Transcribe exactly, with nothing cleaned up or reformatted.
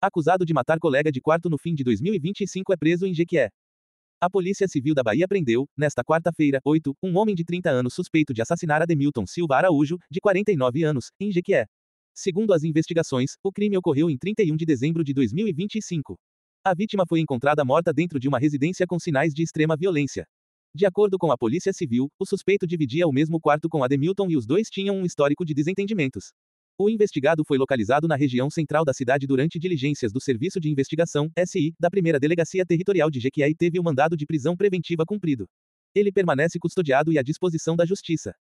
Acusado de matar colega de quarto no fim de dois mil e vinte e cinco é preso em Jequié. A Polícia Civil da Bahia prendeu, nesta quarta-feira, oito, um homem de trinta anos suspeito de assassinar Ademilton Silva Araújo, de quarenta e nove anos, em Jequié. Segundo as investigações, o crime ocorreu em trinta e um de dezembro de dois mil e vinte e cinco. A vítima foi encontrada morta dentro de uma residência com sinais de extrema violência. De acordo com a Polícia Civil, o suspeito dividia o mesmo quarto com Ademilton e os dois tinham um histórico de desentendimentos. O investigado foi localizado na região central da cidade durante diligências do Serviço de Investigação, S I, da primeira Delegacia Territorial de Jequié e teve o mandado de prisão preventiva cumprido. Ele permanece custodiado e à disposição da Justiça.